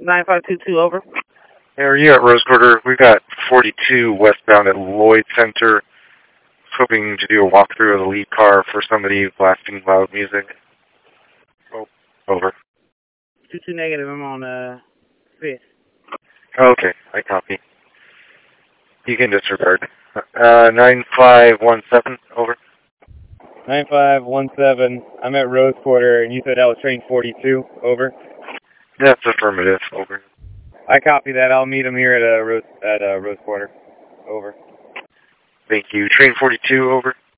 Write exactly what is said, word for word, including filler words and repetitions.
nine five two two, over. Hey, are you at Rose Quarter? We got forty-two westbound at Lloyd Center. Hoping to do a walkthrough of the lead car for somebody blasting loud music. Oh, over. two two negative, I'm on uh, fifth. Okay, I copy. You can disregard. Uh, nine five one seven, over. nine five one seven, I'm at Rose Quarter, and you said that was train forty-two, over. That's affirmative, over. I copy that. I'll meet him here at uh, Rose at uh, Rose Quarter, over. Thank you. Train forty-two, over.